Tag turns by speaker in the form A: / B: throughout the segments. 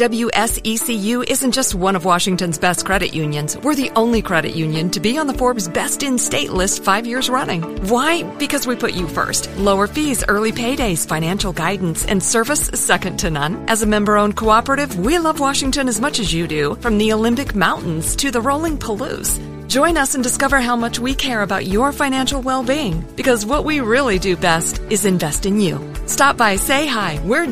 A: WSECU isn't just one of Washington's best credit unions. We're the only credit union to be on the Forbes Best in State list 5 years running. Why? Because we put you first. Lower fees, early paydays, financial guidance, and service second to none. As a member-owned cooperative, we love Washington as much as you do, from the Olympic Mountains to the rolling Palouse. Join us and discover how much we care about your financial well-being, because what we really do best is invest in you. Stop by, say hi. We're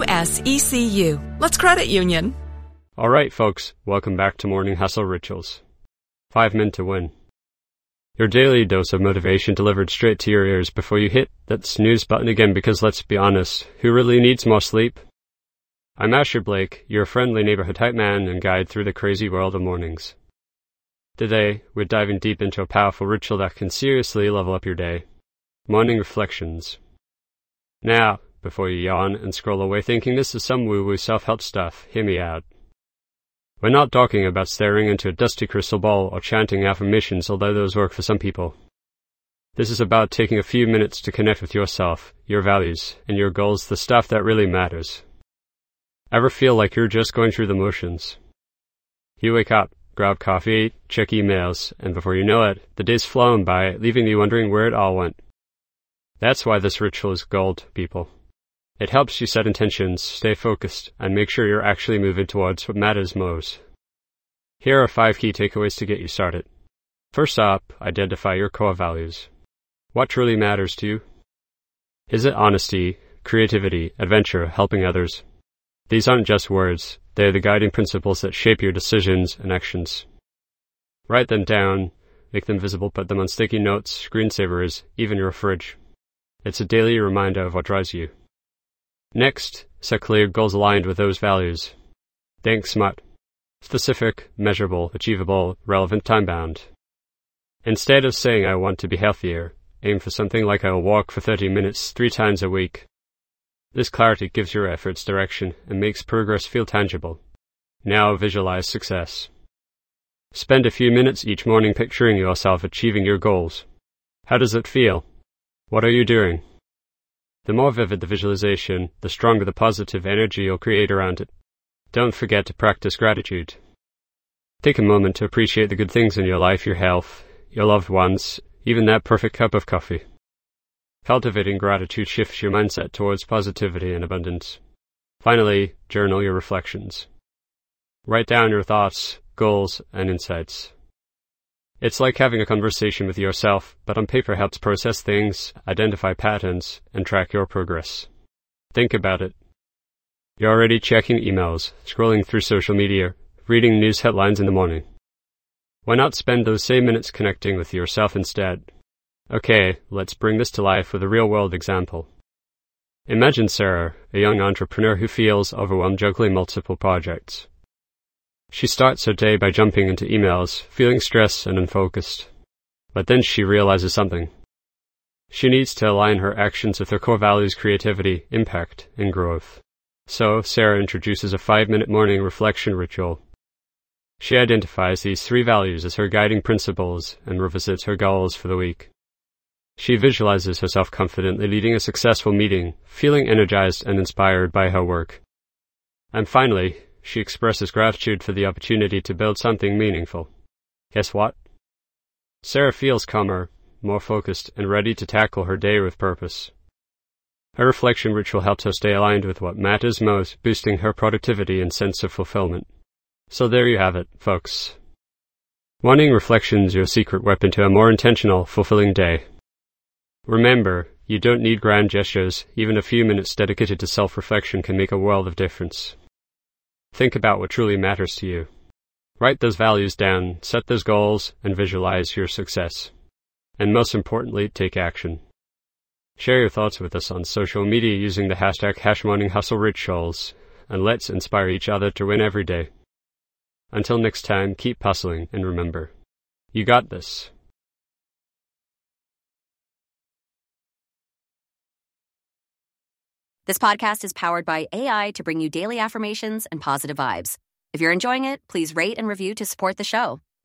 A: WSECU. Let's credit union.
B: All right, folks. Welcome back to Morning Hustle Rituals. 5 Men to Win. Your daily dose of motivation delivered straight to your ears before you hit that snooze button again, because let's be honest, who really needs more sleep? I'm Asher Blake, your friendly neighborhood type man and guide through the crazy world of mornings. Today, we're diving deep into a powerful ritual that can seriously level up your day. Morning reflections. Now, before you yawn and scroll away thinking this is some woo-woo self-help stuff, hear me out. We're not talking about staring into a dusty crystal ball or chanting affirmations, although those work for some people. This is about taking a few minutes to connect with yourself, your values, and your goals, the stuff that really matters. Ever feel like you're just going through the motions? You wake up, grab coffee, check emails, and before you know it, the day's flown by, leaving you wondering where it all went. That's why this ritual is gold, people. It helps you set intentions, stay focused, and make sure you're actually moving towards what matters most. Here are 5 key takeaways to get you started. First up, identify your core values. What truly matters to you? Is it honesty, creativity, adventure, helping others? These aren't just words. They are the guiding principles that shape your decisions and actions. Write them down, make them visible, put them on sticky notes, screensavers, even your fridge. It's a daily reminder of what drives you. Next, set clear goals aligned with those values. Think SMART. Specific, measurable, achievable, relevant, time-bound. Instead of saying I want to be healthier, aim for something like I'll walk for 30 minutes 3 times a week. This clarity gives your efforts direction and makes progress feel tangible. Now visualize success. Spend a few minutes each morning picturing yourself achieving your goals. How does it feel? What are you doing? The more vivid the visualization, the stronger the positive energy you'll create around it. Don't forget to practice gratitude. Take a moment to appreciate the good things in your life, your health, your loved ones, even that perfect cup of coffee. Cultivating gratitude shifts your mindset towards positivity and abundance. Finally, journal your reflections. Write down your thoughts, goals, and insights. It's like having a conversation with yourself, but on paper helps process things, identify patterns, and track your progress. Think about it. You're already checking emails, scrolling through social media, reading news headlines in the morning. Why not spend those same minutes connecting with yourself instead? Okay, let's bring this to life with a real-world example. Imagine Sarah, a young entrepreneur who feels overwhelmed juggling multiple projects. She starts her day by jumping into emails, feeling stressed and unfocused. But then she realizes something. She needs to align her actions with her core values: creativity, impact, and growth. So, Sarah introduces a 5-minute morning reflection ritual. She identifies these 3 values as her guiding principles and revisits her goals for the week. She visualizes herself confidently leading a successful meeting, feeling energized and inspired by her work. And finally, she expresses gratitude for the opportunity to build something meaningful. Guess what? Sarah feels calmer, more focused, and ready to tackle her day with purpose. Her reflection ritual helps her stay aligned with what matters most, boosting her productivity and sense of fulfillment. So there you have it, folks. Morning reflections, your secret weapon to a more intentional, fulfilling day. Remember, you don't need grand gestures. Even a few minutes dedicated to self-reflection can make a world of difference. Think about what truly matters to you. Write those values down, set those goals, and visualize your success. And most importantly, take action. Share your thoughts with us on social media using the hashtag #MorningHustleRituals, and let's inspire each other to win every day. Until next time, keep hustling, and remember, you got this.
C: This podcast is powered by AI to bring you daily affirmations and positive vibes. If you're enjoying it, please rate and review to support the show.